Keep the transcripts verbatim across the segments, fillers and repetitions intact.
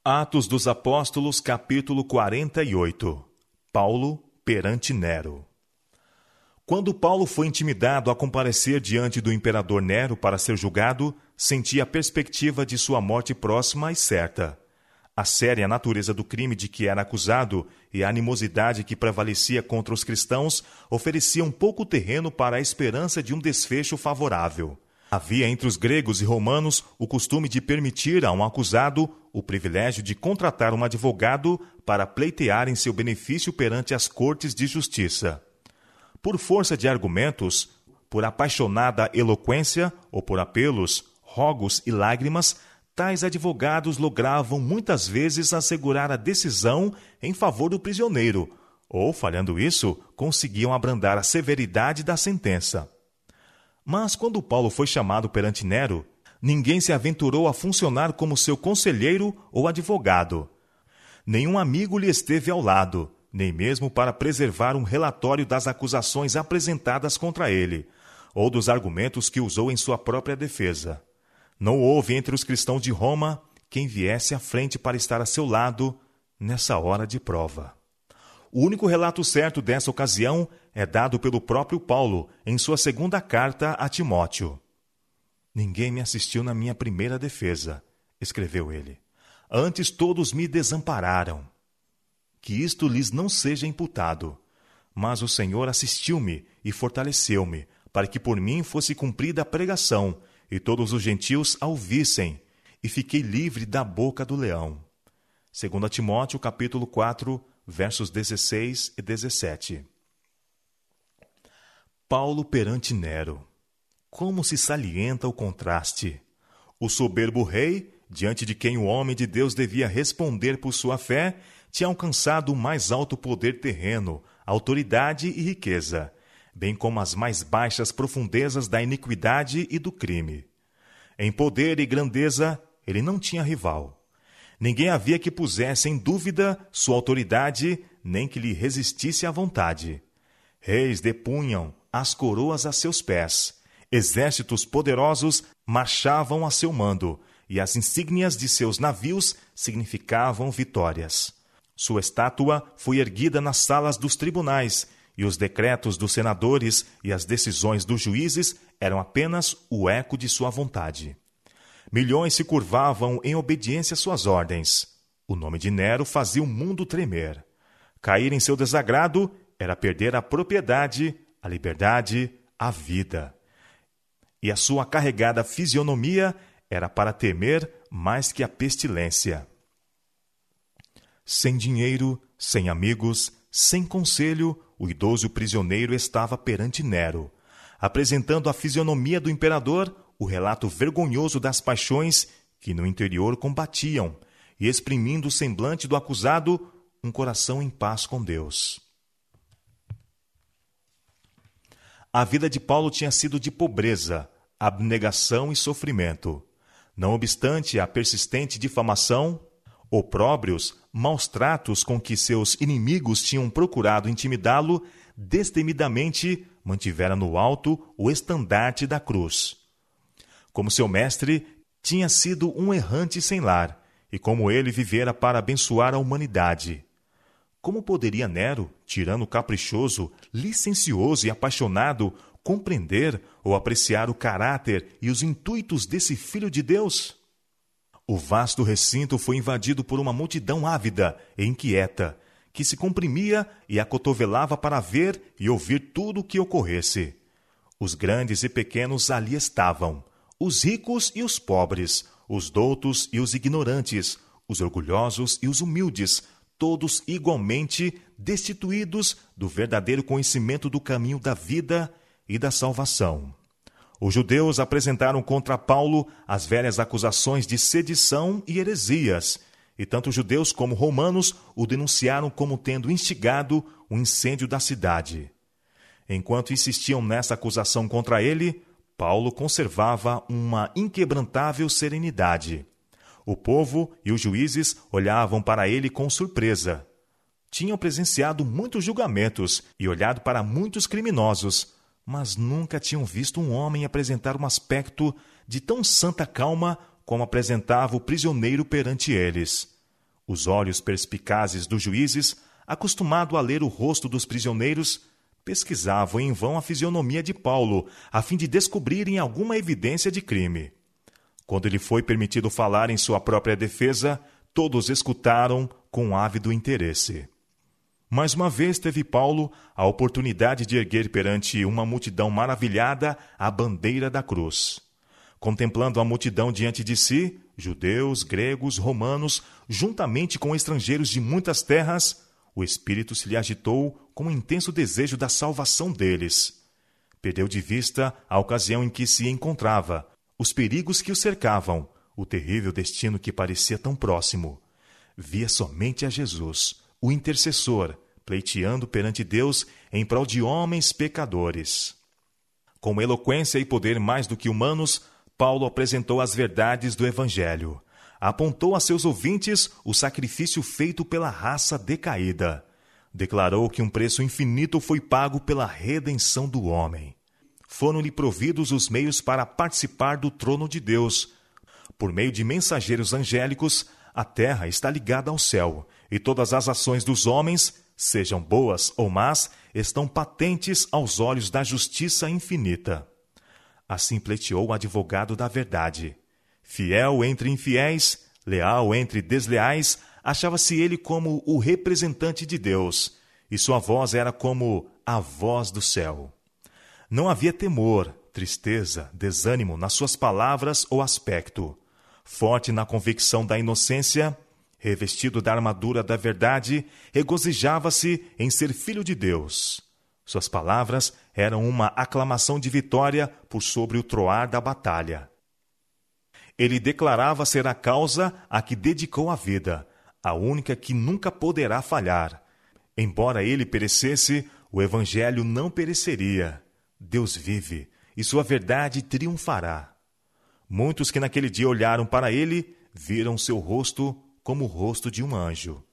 Atos dos Apóstolos, capítulo quarenta e oito. Paulo perante Nero. Quando Paulo foi intimidado a comparecer diante do imperador Nero para ser julgado, sentia a perspectiva de sua morte próxima e certa. A séria natureza do crime de que era acusado e a animosidade que prevalecia contra os cristãos ofereciam pouco terreno para a esperança de um desfecho favorável. Havia entre os gregos e romanos o costume de permitir a um acusado o privilégio de contratar um advogado para pleitear em seu benefício perante as cortes de justiça. Por força de argumentos, por apaixonada eloquência ou por apelos, rogos e lágrimas, tais advogados logravam muitas vezes assegurar a decisão em favor do prisioneiro, ou, falhando isso, conseguiam abrandar a severidade da sentença. Mas quando Paulo foi chamado perante Nero, ninguém se aventurou a funcionar como seu conselheiro ou advogado. Nenhum amigo lhe esteve ao lado, nem mesmo para preservar um relatório das acusações apresentadas contra ele, ou dos argumentos que usou em sua própria defesa. Não houve entre os cristãos de Roma quem viesse à frente para estar a seu lado nessa hora de prova. O único relato certo dessa ocasião é dado pelo próprio Paulo em sua segunda carta a Timóteo. «Ninguém me assistiu na minha primeira defesa», escreveu ele. «Antes todos me desampararam. Que isto lhes não seja imputado. Mas o Senhor assistiu-me e fortaleceu-me, para que por mim fosse cumprida a pregação, e todos os gentios a ouvissem, e fiquei livre da boca do leão». Segundo Timóteo, capítulo quatro, versos dezesseis e dezessete. Paulo perante Nero. Como se salienta o contraste! O soberbo rei, diante de quem o homem de Deus devia responder por sua fé, tinha alcançado o mais alto poder terreno, autoridade e riqueza, bem como as mais baixas profundezas da iniquidade e do crime. Em poder e grandeza, ele não tinha rival. Ninguém havia que pusesse em dúvida sua autoridade, nem que lhe resistisse à vontade. Reis depunham as coroas a seus pés. Exércitos poderosos marchavam a seu mando, e as insígnias de seus navios significavam vitórias. Sua estátua foi erguida nas salas dos tribunais, e os decretos dos senadores e as decisões dos juízes eram apenas o eco de sua vontade. Milhões se curvavam em obediência às suas ordens. O nome de Nero fazia o mundo tremer. Cair em seu desagrado era perder a propriedade, a liberdade, a vida. E a sua carregada fisionomia era para temer mais que a pestilência. Sem dinheiro, sem amigos, sem conselho, o idoso prisioneiro estava perante Nero, apresentando a fisionomia do imperador, o relato vergonhoso das paixões que no interior combatiam, e exprimindo o semblante do acusado, um coração em paz com Deus. A vida de Paulo tinha sido de pobreza, abnegação e sofrimento. Não obstante a persistente difamação, opróbrios, maus tratos com que seus inimigos tinham procurado intimidá-lo, destemidamente mantivera no alto o estandarte da cruz. Como seu mestre, tinha sido um errante sem lar, e como ele vivera para abençoar a humanidade. Como poderia Nero, tirano caprichoso, licencioso e apaixonado, compreender ou apreciar o caráter e os intuitos desse Filho de Deus? O vasto recinto foi invadido por uma multidão ávida e inquieta, que se comprimia e acotovelava para ver e ouvir tudo o que ocorresse. Os grandes e pequenos ali estavam, os ricos e os pobres, os doutos e os ignorantes, os orgulhosos e os humildes, todos igualmente destituídos do verdadeiro conhecimento do caminho da vida e da salvação. Os judeus apresentaram contra Paulo as velhas acusações de sedição e heresias, e tanto judeus como romanos o denunciaram como tendo instigado o incêndio da cidade. Enquanto insistiam nessa acusação contra ele, Paulo conservava uma inquebrantável serenidade. O povo e os juízes olhavam para ele com surpresa. Tinham presenciado muitos julgamentos e olhado para muitos criminosos, mas nunca tinham visto um homem apresentar um aspecto de tão santa calma como apresentava o prisioneiro perante eles. Os olhos perspicazes dos juízes, acostumado a ler o rosto dos prisioneiros, pesquisavam em vão a fisionomia de Paulo, a fim de descobrirem alguma evidência de crime. Quando lhe foi permitido falar em sua própria defesa, todos escutaram com ávido interesse. Mais uma vez teve Paulo a oportunidade de erguer perante uma multidão maravilhada a bandeira da cruz. Contemplando a multidão diante de si, judeus, gregos, romanos, juntamente com estrangeiros de muitas terras, o espírito se lhe agitou com um intenso desejo da salvação deles. Perdeu de vista a ocasião em que se encontrava, os perigos que o cercavam, o terrível destino que parecia tão próximo. Via somente a Jesus, o intercessor, pleiteando perante Deus em prol de homens pecadores. Com eloquência e poder mais do que humanos, Paulo apresentou as verdades do Evangelho. Apontou a seus ouvintes o sacrifício feito pela raça decaída. Declarou que um preço infinito foi pago pela redenção do homem. Foram-lhe providos os meios para participar do trono de Deus. Por meio de mensageiros angélicos, a terra está ligada ao céu, e todas as ações dos homens, sejam boas ou más, estão patentes aos olhos da justiça infinita. Assim pleiteou o advogado da verdade. Fiel entre infiéis, leal entre desleais, achava-se ele como o representante de Deus, e sua voz era como a voz do céu. Não havia temor, tristeza, desânimo nas suas palavras ou aspecto. Forte na convicção da inocência, revestido da armadura da verdade, regozijava-se em ser filho de Deus. Suas palavras eram uma aclamação de vitória por sobre o troar da batalha. Ele declarava ser a causa a que dedicou a vida, a única que nunca poderá falhar. Embora ele perecesse, o Evangelho não pereceria. Deus vive, e sua verdade triunfará. Muitos que naquele dia olharam para ele, viram seu rosto como o rosto de um anjo.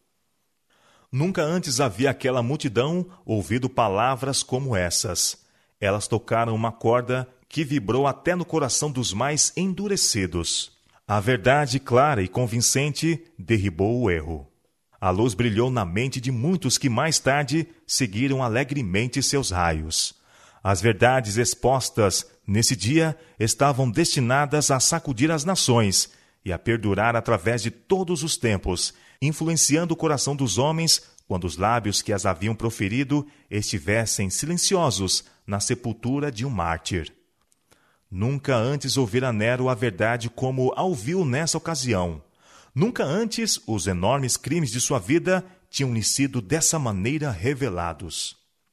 Nunca antes havia aquela multidão ouvido palavras como essas. Elas tocaram uma corda que vibrou até no coração dos mais endurecidos. A verdade clara e convincente derribou o erro. A luz brilhou na mente de muitos que mais tarde seguiram alegremente seus raios. As verdades expostas nesse dia estavam destinadas a sacudir as nações e a perdurar através de todos os tempos, influenciando o coração dos homens quando os lábios que as haviam proferido estivessem silenciosos na sepultura de um mártir. Nunca antes ouvira Nero a verdade como a ouviu nessa ocasião. Nunca antes os enormes crimes de sua vida tinham-lhe sido dessa maneira revelados.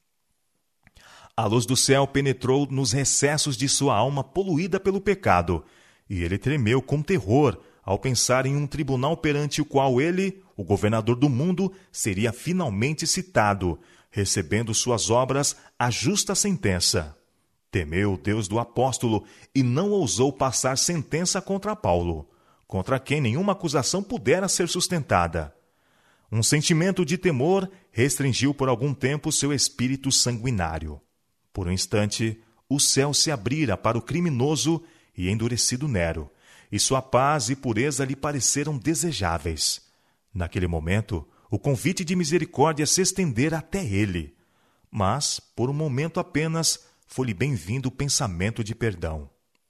A luz do céu penetrou nos recessos de sua alma poluída pelo pecado, e ele tremeu com terror ao pensar em um tribunal perante o qual ele, o governador do mundo, seria finalmente citado, recebendo suas obras a justa sentença. Temeu o Deus do apóstolo e não ousou passar sentença contra Paulo, contra quem nenhuma acusação pudera ser sustentada. Um sentimento de temor restringiu por algum tempo seu espírito sanguinário. Por um instante, o céu se abrira para o criminoso e endurecido Nero, e sua paz e pureza lhe pareceram desejáveis. Naquele momento, o convite de misericórdia se estendera até ele, mas, por um momento apenas, foi-lhe bem-vindo o pensamento de perdão.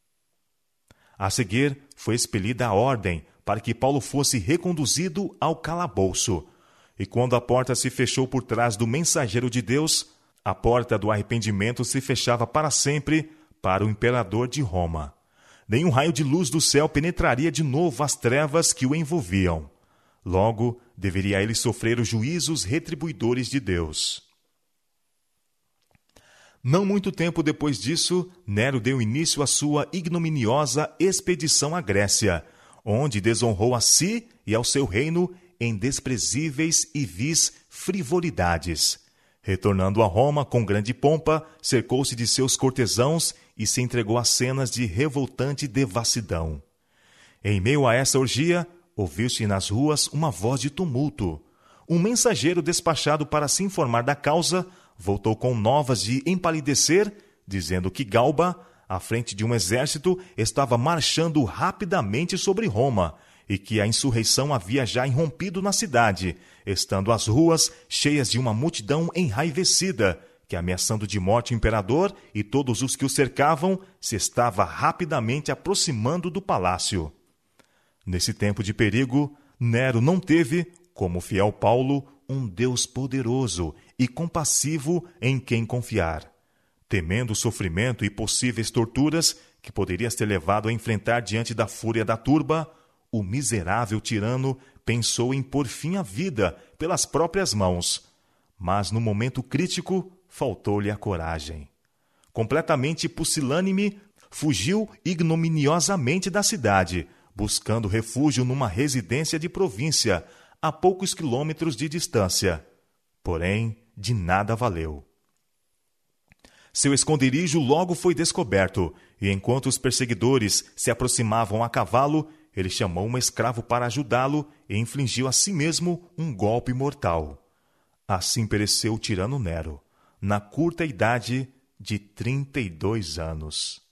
A seguir, foi expelida a ordem para que Paulo fosse reconduzido ao calabouço, e quando a porta se fechou por trás do mensageiro de Deus, a porta do arrependimento se fechava para sempre para o imperador de Roma. Nenhum raio de luz do céu penetraria de novo as trevas que o envolviam. Logo, deveria ele sofrer os juízos retribuidores de Deus. Não muito tempo depois disso, Nero deu início à sua ignominiosa expedição à Grécia, onde desonrou a si e ao seu reino em desprezíveis e vis frivolidades. Retornando a Roma com grande pompa, cercou-se de seus cortesãos e se entregou a cenas de revoltante devassidão. Em meio a essa orgia, ouviu-se nas ruas uma voz de tumulto. Um mensageiro despachado para se informar da causa voltou com novas de empalidecer, dizendo que Galba, à frente de um exército, estava marchando rapidamente sobre Roma e que a insurreição havia já irrompido na cidade, estando as ruas cheias de uma multidão enraivecida, que, ameaçando de morte o imperador e todos os que o cercavam, se estava rapidamente aproximando do palácio. Nesse tempo de perigo, Nero não teve, como o fiel Paulo, um Deus poderoso e compassivo em quem confiar. Temendo o sofrimento e possíveis torturas que poderia ser levado a enfrentar diante da fúria da turba, o miserável tirano pensou em pôr fim à vida pelas próprias mãos. Mas no momento crítico, faltou-lhe a coragem. Completamente pusilânime, fugiu ignominiosamente da cidade, buscando refúgio numa residência de província, a poucos quilômetros de distância. Porém, de nada valeu. Seu esconderijo logo foi descoberto, e enquanto os perseguidores se aproximavam a cavalo, ele chamou um escravo para ajudá-lo e infligiu a si mesmo um golpe mortal. Assim pereceu o tirano Nero, na curta idade de trinta e dois anos.